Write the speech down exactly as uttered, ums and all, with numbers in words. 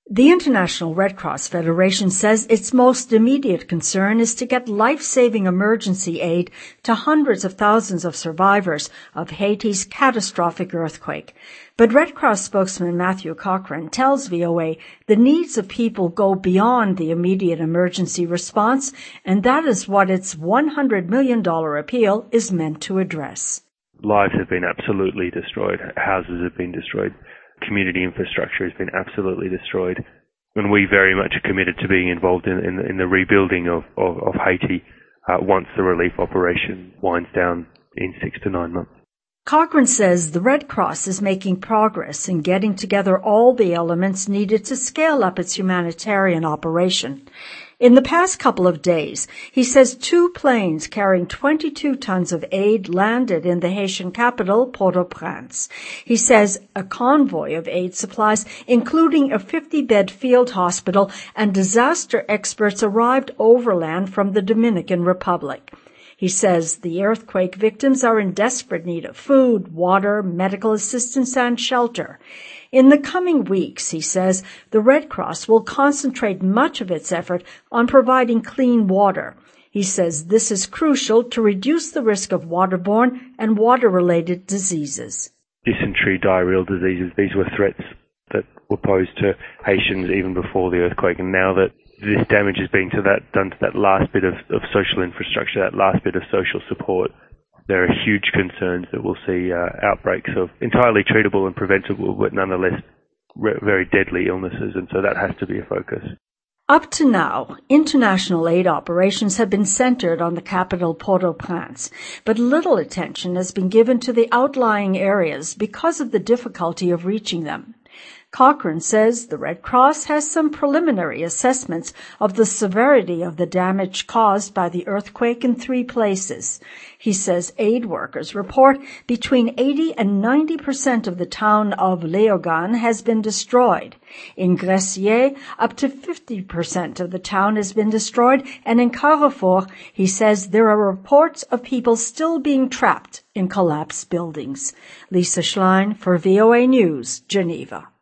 The International Red Cross Federation says its most immediate concern is to get life-saving emergency aid to hundreds of thousands of survivors of Haiti's catastrophic earthquake. But Red Cross spokesman Matthew Cochrane tells V O A the needs of people go beyond the immediate emergency response, and that is what its one hundred million dollars appeal is meant to address. Lives have been absolutely destroyed. Houses have been destroyed. Community infrastructure has been absolutely destroyed, and we very much are committed to being involved in, in, in the rebuilding of, of, of Haiti uh, once the relief operation winds down in six to nine months. Cochrane says the Red Cross is making progress in getting together all the elements needed to scale up its humanitarian operation. In the past couple of days, he says two planes carrying twenty-two tons of aid landed in the Haitian capital, Port-au-Prince. He says a convoy of aid supplies, including a fifty-bed field hospital and disaster experts, arrived overland from the Dominican Republic. He says the earthquake victims are in desperate need of food, water, medical assistance, and shelter. In the coming weeks, he says, the Red Cross will concentrate much of its effort on providing clean water. He says this is crucial to reduce the risk of waterborne and water-related diseases. Dysentery, diarrheal diseases, these were threats that were posed to Haitians even before the earthquake, and now that this damage is being to that, done to that last bit of, of social infrastructure, that last bit of social support, there are huge concerns that we'll see uh, outbreaks of entirely treatable and preventable, but nonetheless re- very deadly illnesses, and so that has to be a focus. Up to now, international aid operations have been centered on the capital Port-au-Prince, but little attention has been given to the outlying areas because of the difficulty of reaching them. Cochrane says the Red Cross has some preliminary assessments of the severity of the damage caused by the earthquake in three places. He says aid workers report between eighty and ninety percent of the town of Léogâne has been destroyed. In Gressier, up to fifty percent of the town has been destroyed, and in Carrefour, he says there are reports of people still being trapped in collapsed buildings. Lisa Schlein for V O A News, Geneva.